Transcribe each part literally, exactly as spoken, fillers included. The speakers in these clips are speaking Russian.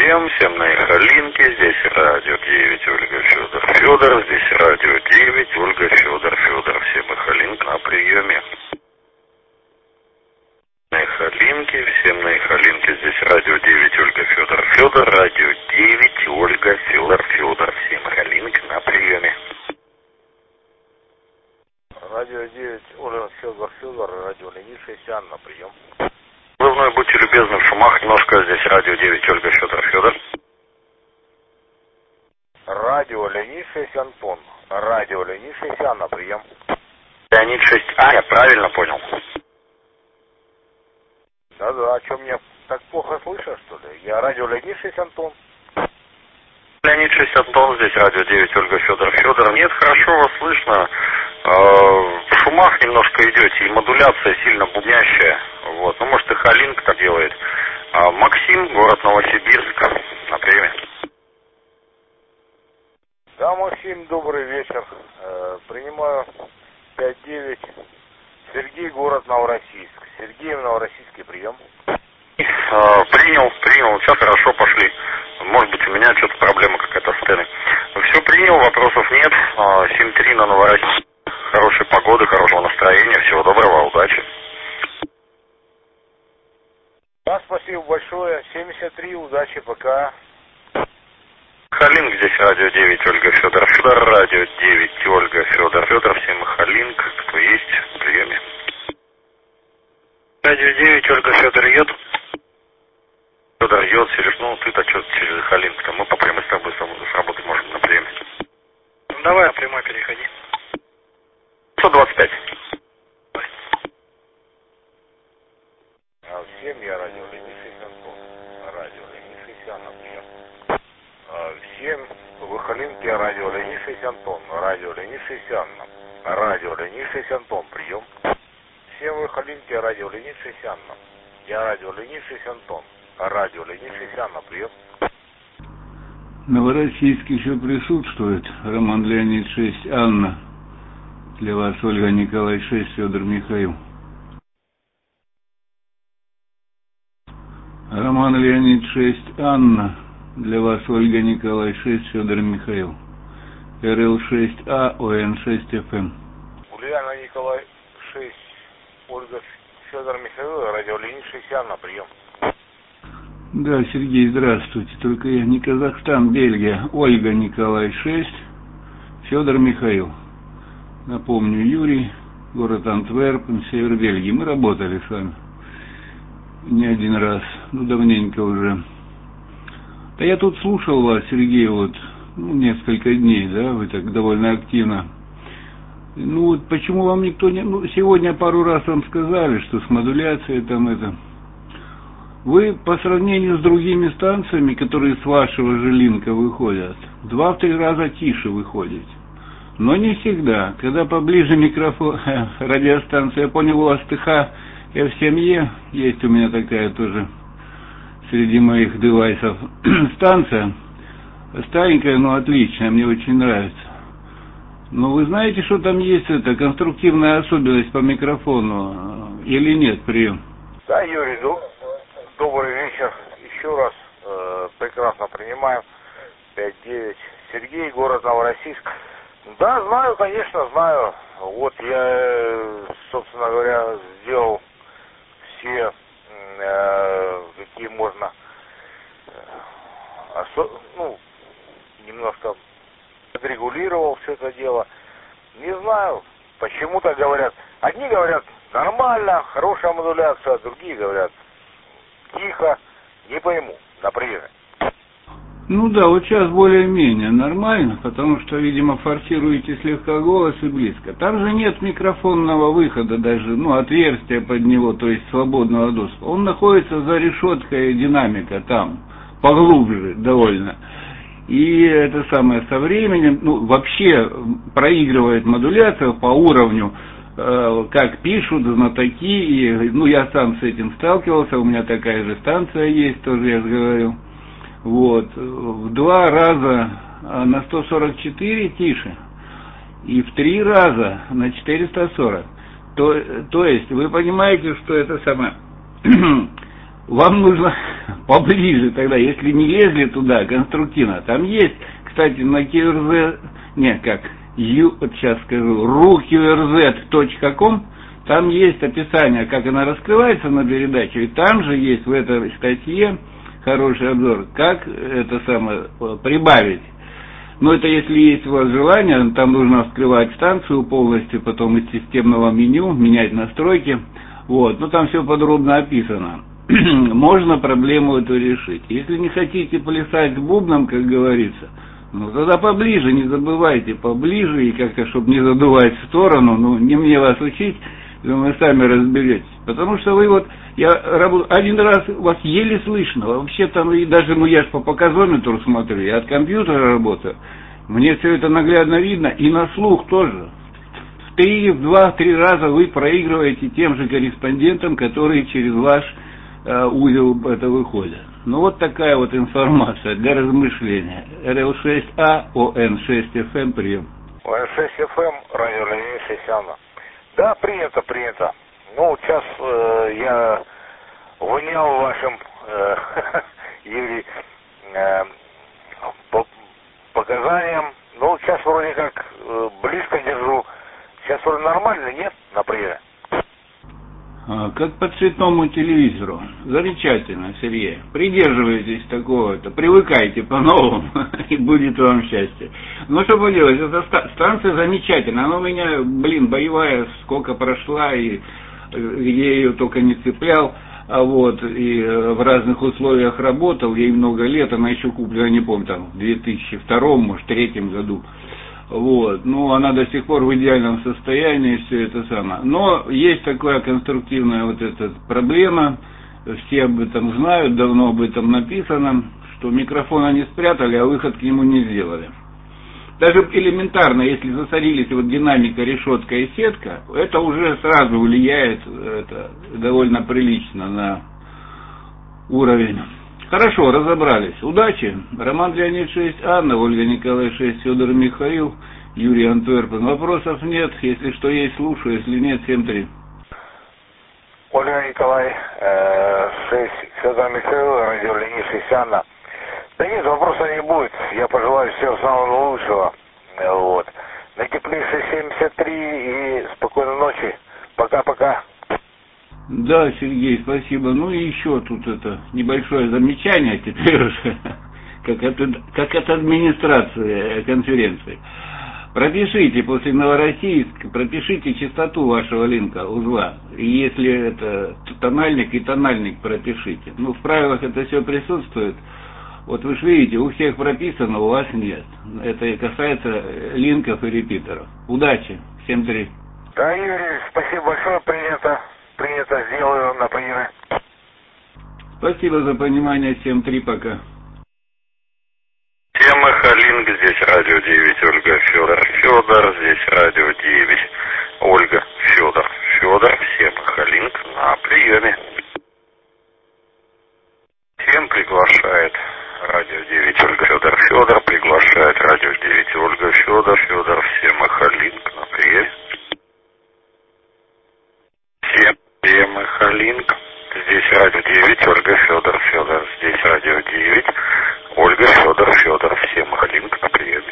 Всем, всем на Ихалинке, здесь радио девять, Ольга Федор, Федор, здесь радио девять, Ольга Федор, Федор, всем Ихалинк на приеме. На Ихалинке, всем на Ихалинке, здесь радио девять, Ольга Федор, Федор, радио девять, Ольга Федор, Федор, всем Ихалинк на приеме. Радио девять, Ольга Федор, Федор, радио Ленившаяся Анна, прием. Вы мной будьте любезны, в шумах немножко, здесь радио девять, Ольга Федор, Федор. Радио Ленившаяся Антон, радио Ленившаяся Анна, прием. Леонид шесть А, я правильно понял? Да-да, а что, мне так плохо слышно, что ли? Я радио Ленившаяся Антон. Леонид шесть Антон, здесь радио девять, Ольга Федор, Федор. Нет, хорошо вас слышно. В шумах немножко идете, и модуляция сильно бубнящая. Вот. Ну, может, и Халинк так делает. А Максим, город Новосибирск, на приеме. Да, Максим, добрый вечер. Э, принимаю пять девять. Сергей, город Новороссийск. Сергей, Новороссийский, прием. А, принял, принял. Сейчас хорошо пошли. Может быть, у меня что-то проблема какая-то с теной. Все принял, вопросов нет. семь три на Новороссийск. Хорошей погоды, хорошего настроения. Всего доброго, удачи. Да, спасибо большое. семьдесят три, удачи, пока. Халинк, здесь радио девять, Ольга Федор, Федор, радио девять, Ольга Федор, Федор, всем Халинк, кто есть, в приеме. Радио девять, Ольга Федор, йод. Федор, йод, Сереж, ну ты-то что через Халинк-то, мы по прямой с тобой сработать можем на приеме. Ну давай на прямой переходи. сто двадцать пять. А всем я радио Ленившаяся Антон, радио Ленившаяся Анна, прием. А всем в Ихалинке радио Ленившаяся Антон, радио Ленившаяся Анна, радио Ленившаяся Антон, прием. Всем в Ихалинке радио Ленившаяся Анна, я радио Ленившаяся Антон, радио Ленившаяся Анна, прием. Новороссийск еще присутствует. Роман Леонид шесть Анна. Для вас Ольга Николай шесть Федор Михаил. Роман Леонид шесть Анна. Для вас Ольга Николай шесть Федор Михаил. эр эл шесть А, О Н шесть Эф Эм. Ульяна Николай шесть, Ольга Федор Михаил, радио Ленившаяся Анна, прием. Да, Сергей, здравствуйте. Только я не Казахстан, Бельгия. Ольга Николай шесть Федор Михаил. Напомню, Юрий, город Антверпен, север Бельгии. Мы работали с вами не один раз, ну давненько уже. Да я тут слушал вас, Сергей, вот ну, несколько дней, да, вы так довольно активно. Ну вот почему вам никто не... Ну, сегодня пару раз вам сказали, что с модуляцией там это... Вы по сравнению с другими станциями, которые с вашего же линка выходят, два-три раза тише выходите. Но не всегда. Когда поближе микрофон, радиостанция, я понял, у вас Т Х Ф семь Е, есть у меня такая тоже среди моих девайсов станция. Старенькая, но отличная, мне очень нравится. Но вы знаете, что там есть эта конструктивная особенность по микрофону или нет, прием? Да, Юрий, добрый вечер. Еще раз э, прекрасно принимаем. пять девять. Сергей, город Новороссийск. Да, знаю, конечно, знаю. Вот я, собственно говоря, сделал все, э, какие можно, э, осо- ну, немножко отрегулировал все это дело. Не знаю, почему-то говорят. Одни говорят, нормально, хорошая модуляция, другие говорят, тихо, не пойму, например. Ну да, вот сейчас более-менее нормально, потому что, видимо, форсируете слегка голос и близко. Там же нет микрофонного выхода даже, ну, отверстия под него, то есть свободного доступа. Он находится за решеткой динамика там, поглубже довольно. И это самое со временем, ну, вообще проигрывает модуляцию по уровню, э, как пишут знатоки, и, ну, я сам с этим сталкивался, у меня такая же станция есть, тоже я же говорю. Вот, в два раза на сто сорок четыре тише и в три раза на четыреста сорок. То, то есть, вы понимаете, что это самое, вам нужно поближе тогда, если не лезли туда конструктивно. Там есть, кстати, на кью эр зет, не, как, ю, вот сейчас скажу, ру кью эр зет точка ком, там есть описание, как она раскрывается на передачу, и там же есть в этой статье хороший обзор, как это самое прибавить. Но это если есть у вас желание, там нужно вскрывать станцию полностью, потом из системного меню менять настройки. Вот, ну там все подробно описано. Можно проблему эту решить. Если не хотите плясать с бубном, как говорится, ну тогда поближе, не забывайте, поближе, и как-то, чтобы не задувать в сторону, ну не мне вас учить, вы сами разберетесь. Потому что вы вот, я работаю, один раз вас еле слышно, вообще там, и даже, ну я ж по показометру смотрю, я от компьютера работаю, мне все это наглядно видно, и на слух тоже. В три, в два, в три раза вы проигрываете тем же корреспондентам, которые через ваш э, узел это выходят. Ну вот такая вот информация для размышления. эр эл шесть а, о эн шесть эф эм, прием. о эн шесть эф эм, радио Леонид Сисяна. Да, принято, принято. Ну, сейчас э, я внял вашим, э, Юрий, э, по показаниям. Ну, сейчас вроде как э, близко держу. Сейчас вроде нормально, нет, на приеме? А, как по цветному телевизору. Замечательно, Сергей. Придерживайтесь такого-то, привыкайте по-новому, и будет вам счастье. Ну, что поделать, эта станция замечательная. Она у меня, блин, боевая, сколько прошла, и где я ее только не цеплял. А вот, и в разных условиях работал, ей много лет, она еще куплена, не помню, там, в две тысячи втором, может, третьем году. Вот, ну, она до сих пор в идеальном состоянии, все это самое. Но есть такая конструктивная вот эта проблема, все об этом знают, давно об этом написано, что микрофон они спрятали, а выход к нему не сделали. Даже элементарно, если засорились вот динамика, решетка и сетка, это уже сразу влияет это, довольно прилично на уровень. Хорошо, разобрались. Удачи. Роман Леонид шесть, Анна, Ольга Николай шесть, Федор Михаил, Юрий Антверпен. Вопросов нет. Если что есть, слушаю. Если нет, семь три. Ольга Николай шесть, Федор Михаил, радио Леонид шесть, Анна. Да нет, вопроса не будет. Я пожелаю всем самого лучшего. Вот. На теплейшей семьдесят три и спокойной ночи. Пока-пока. Да, Сергей, спасибо. Ну и еще тут это небольшое замечание теперь уже, как от, как от администрации конференции. Пропишите после Новороссийска, пропишите частоту вашего линка, узла. И если это тональник и тональник пропишите. Ну, в правилах это все присутствует. Вот вы же видите, у всех прописано, у вас нет. Это и касается линков и репитеров. Удачи. семь три. Да, Юрий, спасибо большое, принято. Принято, сделаю на приеме. Спасибо за понимание, семь три, пока. Тема Халинг, здесь радио девять, Ольга, Федор, Федор, здесь радио девять, Ольга, Федор, Федор, всем Халинг на приеме. Всем приглашает радио девять, Ольга, Федор, Федор, приглашает радио девять, Ольга, Федор, Федор, всем Халинг на приеме. Всем Тема Халинг, здесь радио девять, Ольга, Федор, Федор, здесь радио девять, Ольга, Федор, Федор, всем Халинг на приеме.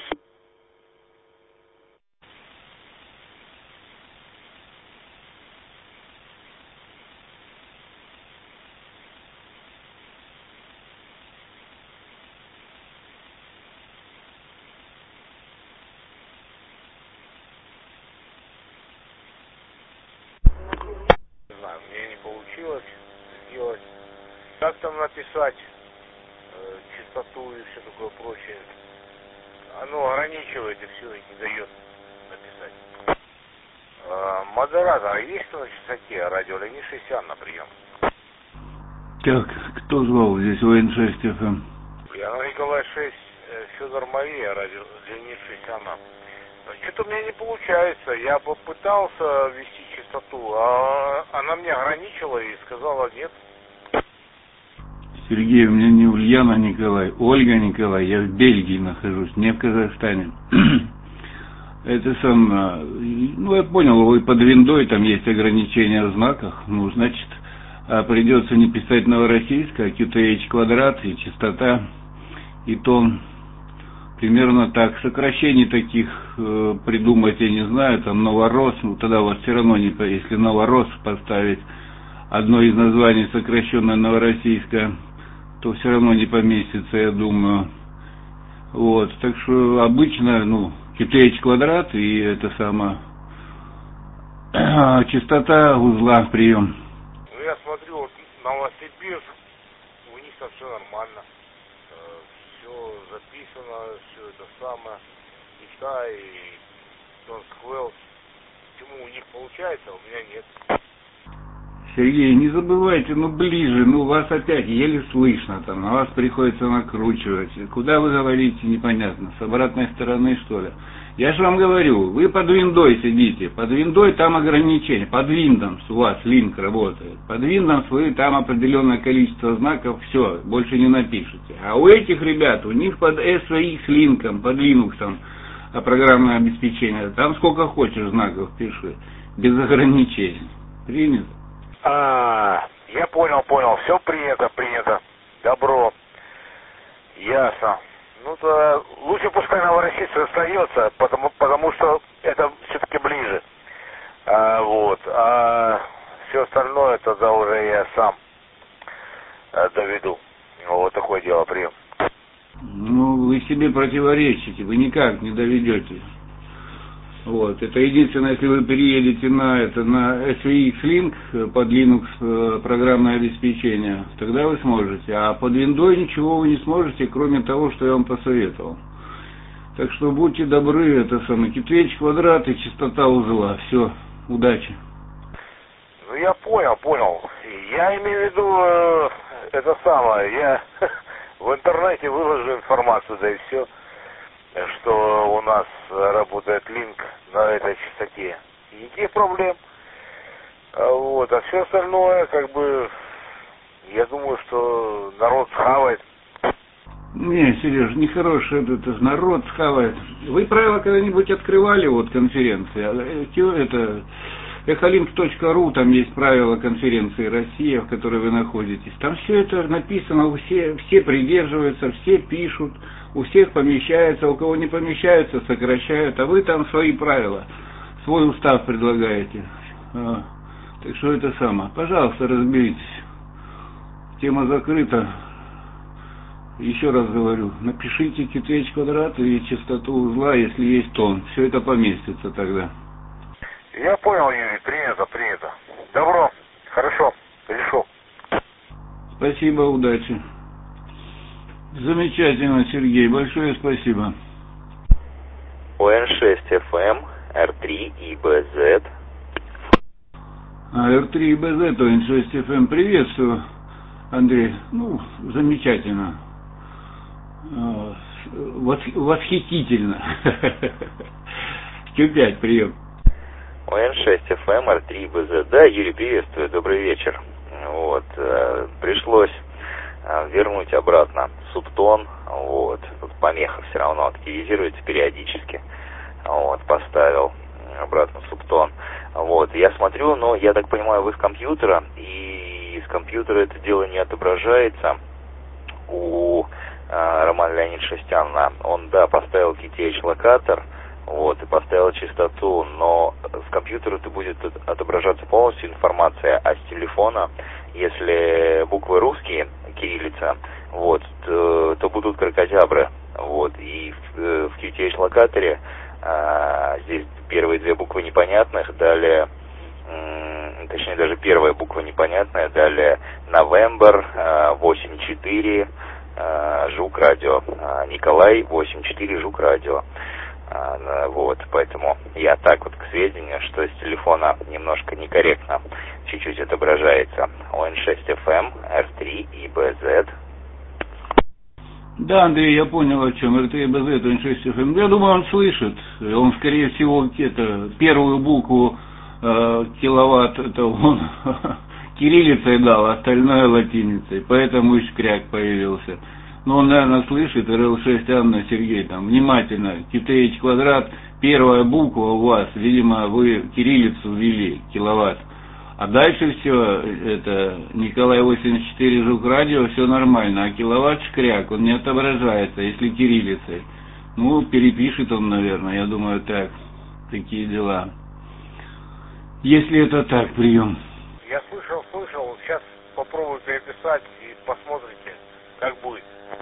Мне не получилось сделать. Как там написать э, частоту и все такое прочее? Оно ограничивает и все, и не дает написать. Э, модератор есть на частоте радио Леонид шесть на прием? Так, кто звал здесь о эн шесть эф эм? Я Николай шесть, Федор Мария, радио Леонид шесть Что-то у меня не получается. Я попытался ввести частоту, а она мне ограничила и сказала нет. Сергей, у меня не Ульяна Николай, Ольга Николай, я в Бельгии нахожусь, не в Казахстане. Это сам, ну я понял, вы под виндой, там есть ограничения в знаках, ну значит, а придется не писать Новороссийск, а кью ти эйч квадрат и частота, и тон. Примерно так. Сокращений таких э, придумать я не знаю, там Новорос, ну тогда у вас все равно не, если Новорос поставить одно из названий сокращенное Новороссийское, то все равно не поместится, я думаю. Вот, так что обычно, ну, кью ти эйч квадрат и это самое, частота узла прием. Ну я смотрю, вот Новосибирск, у них там все нормально. Все записано, все это самое, Китай, Донсквелл. Почему у них получается, а у меня нет. Сергей, не забывайте, ну ближе, ну вас опять еле слышно там, на вас приходится накручивать. Куда вы говорите, непонятно, с обратной стороны что ли? Я же вам говорю, вы под виндой сидите, под виндой там ограничения, под Windows у вас линк работает, под Windows вы там определенное количество знаков, все, больше не напишите. А у этих ребят, у них под эс ви икс линком, под Linux, а программное обеспечение, там сколько хочешь знаков пиши, без ограничений. Принято? А, я понял, понял, все принято, принято, добро, ясно. Ну, то лучше пускай Новороссийск остается, потому, потому что это все-таки ближе. А, вот. А все остальное тогда уже я сам а, доведу. Вот такое дело, прием. Ну, вы себе противоречите, вы никак не доведете. Вот. Это единственное, если вы переедете на это, на эс ви икс Link под Linux программное обеспечение, тогда вы сможете. А под Windows ничего вы не сможете, кроме того, что я вам посоветовал. Так что будьте добры, это самое, кью ти эйч квадрат и частота узла. Все, удачи. Ну, я понял, понял. Я имею в виду, э, это самое, я в интернете выложу информацию, да и все, что у нас работает линк на этой частоте. Никаких проблем. Вот. А все остальное, как бы, я думаю, что народ схавает. Не, Сереж, нехороший этот, это народ схавает. Вы правила когда-нибудь открывали, вот, конференции? Это эхолинк точка ру, там есть правила конференции «Россия», в которой вы находитесь. Там все это написано, все, все придерживаются, все пишут, у всех помещается, у кого не помещаются, сокращают, а вы там свои правила, свой устав предлагаете. А, так что это самое. Пожалуйста, разберитесь. Тема закрыта. Еще раз говорю, напишите кью ти эйч квадрат и частоту узла, если есть тон. Все это поместится тогда. Я понял, Юрий, принято, принято. Добро, хорошо, решил. Спасибо, удачи. Замечательно, Сергей, большое спасибо. о эн шесть эф эм, эр три и бэ зет. А, эр три и бэ зет, о эн шесть эф эм, приветствую, Андрей. Ну, замечательно. Восхитительно. кью пять, прием. о эн шесть эф эм, эр три и бэ зет. Да, Юрий, приветствую, добрый вечер. Вот, э, пришлось э, вернуть обратно субтон, вот, тут помеха все равно активизируется периодически, вот, поставил обратно субтон. Вот, я смотрю, но я так понимаю, вы с компьютера, и с компьютера это дело не отображается у э, Романа Леонидовича Шестяна. Он, да, поставил кью ти эйч локатор, вот, и поставил частоту, но с компьютера -то будет отображаться полностью информация, а с телефона, если буквы русские, кириллица, вот, то, то будут кракозябры, вот, и в, в кью ти эйч локаторе а, здесь первые две буквы непонятных, далее, м, точнее даже первая буква непонятная, далее November, а, восемь четыре, а, Жук радио, а, Николай восемь четыре, Жук радио. А, вот, поэтому я так вот к сведению, что с телефона немножко некорректно чуть-чуть отображается о эн шесть эф эм, эр три и бэ зет. Да, Андрей, я понял, о чем. эр три и бэ зет, о эн шесть эф эм. Я думаю, он слышит. Он, скорее всего, это, первую букву э, киловатт, это он кириллицей дал, остальное латиницей. Поэтому и шкряк появился. Ну, он, наверное, слышит, эр эл шесть Анна, Сергей, там, внимательно, кью ти эйч квадрат, первая буква у вас, видимо, вы кириллицу ввели, киловатт, А дальше все, это Николай восемьдесят четыре Жук радио, все нормально. А киловатт шкряк, он не отображается, если кириллицей. Ну, перепишет он, наверное, я думаю, так. Такие дела. Если это так, прием. Я слышал, слышал, сейчас попробую переписать и посмотрите, как будет.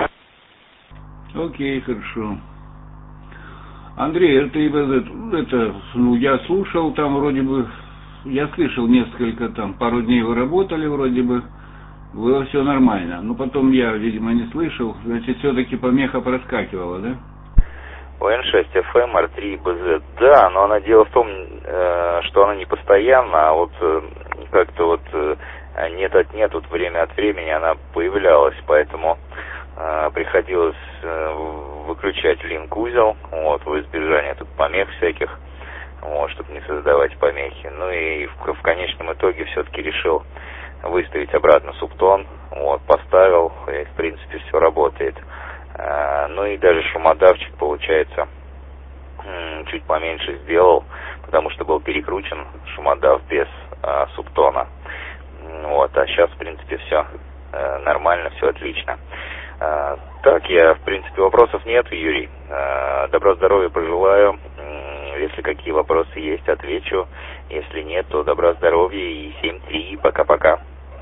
Окей, хорошо. Андрей, это, это, ну, я слушал, там вроде бы, я слышал несколько, там, пару дней вы работали вроде бы, было все нормально. Но потом я, видимо, не слышал, значит, все-таки помеха проскакивала, да? У эн шесть эф эм, эр три бэ зет, да, но она дело в том, что она не постоянно, а вот как-то вот нет от нет, вот время от времени она появлялась, поэтому приходилось выключать линк-узел, вот, в избежание тут помех всяких, вот, чтобы не создавать помехи. Ну и в, в конечном итоге все-таки решил выставить обратно субтон, вот, поставил, и в принципе все работает. А, ну и даже шумодавчик, получается, чуть поменьше сделал, потому что был перекручен шумодав без а, субтона. Вот, а сейчас, в принципе, все а, нормально, все отлично. А, так, я, в принципе, вопросов нет, Юрий. А, добро, здоровья пожелаю. Если какие вопросы есть, отвечу. Если нет, то добра, здоровья и семь три. Пока-пока.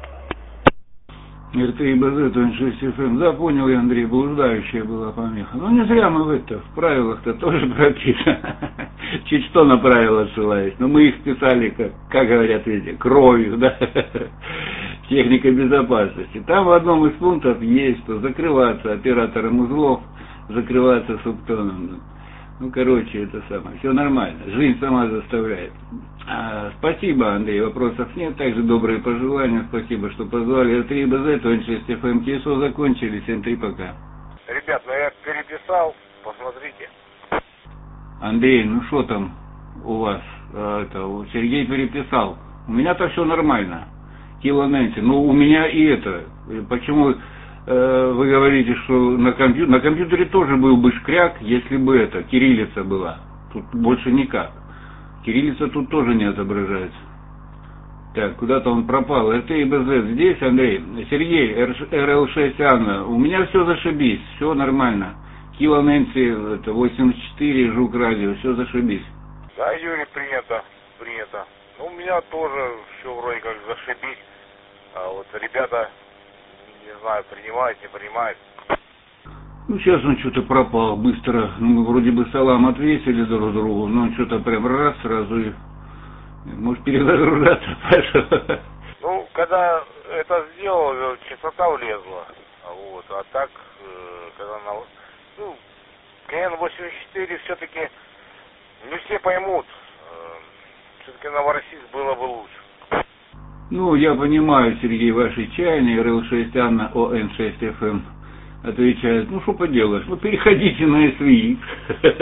эр три бэ зет, эн шесть эф эм. Да, понял я, Андрей, блуждающая была помеха. Ну, не зря мы в это, в правилах-то тоже прописано. Чуть что на правила ссылаюсь. Но мы их писали, как, как говорят эти, кровью, да. Техника безопасности. Там в одном из пунктов есть, что закрываться оператором узлов, закрываться субтоном. Ну, короче, это самое. Все нормально. Жизнь сама заставляет. А, спасибо, Андрей. Вопросов нет. Также добрые пожелания. Спасибо, что позвали. эр три бэ зет, эн шесть эф эм, ТСО закончили. семь три, пока. Ребят, ну я переписал. Посмотрите. Андрей, ну что там у вас? Это, Сергей переписал. У меня-то все нормально. Кило Нэнси. Ну, у меня и это. Почему... Вы говорите, что на, компью... на компьютере тоже был бы шкряк, если бы это, кириллица была. Тут больше никак. Кириллица тут тоже не отображается. Так, куда-то он пропал. эр три бэ зет здесь, Андрей. Сергей, эр эл шесть Анна. У меня все зашибись, все нормально. Кило Нэнси, это восемьдесят четыре, Жук радио, все зашибись. Да, Юрий, принято, принято. Ну, у меня тоже все вроде как зашибись. А вот ребята... Не знаю, принимает, не принимает. Ну, сейчас он что-то пропал быстро. Ну, мы вроде бы салам отвесили друг другу, но он что-то прям раз сразу и... Может, перезагружаться пошел. Ну, когда это сделал, частота влезла. Вот. А так, когда на... Ну, КН восемьдесят четыре все-таки не все поймут. Все-таки Новороссийск было бы лучше. Ну, я понимаю, Сергей, ваши чаяния, эр эл шесть Анна, о эн шесть эф эм отвечает, ну, что поделаешь, ну, переходите на эс ви икс.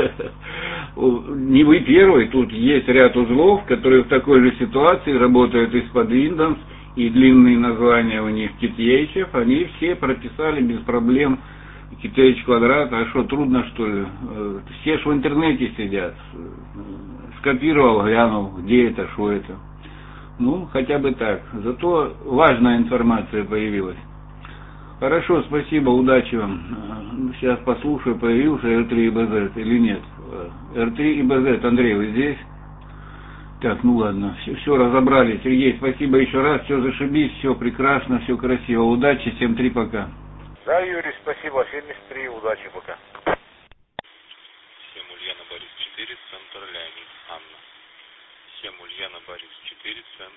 Не вы первый, тут есть ряд узлов, которые в такой же ситуации работают из-под Windows, и длинные названия у них кей ти эйч, они все прописали без проблем кей ти эйч квадрат, а что, трудно, что ли? Все ж в интернете сидят. Скопировал, глянул, где это, что это. Ну, хотя бы так. Зато важная информация появилась. Хорошо, спасибо, удачи вам. Сейчас послушаю, появился эр три бэ зет или нет. эр три бэ зет, Андрей, вы здесь? Так, ну ладно, все, все разобрали. Сергей, спасибо еще раз, все зашибись, все прекрасно, все красиво. Удачи, семь три, пока. Да, Юрий, спасибо, семьдесят три, удачи, пока. семь Ульяна Борис четыре, центр Леонид Анна. семь Ульяна Борис четыре, центр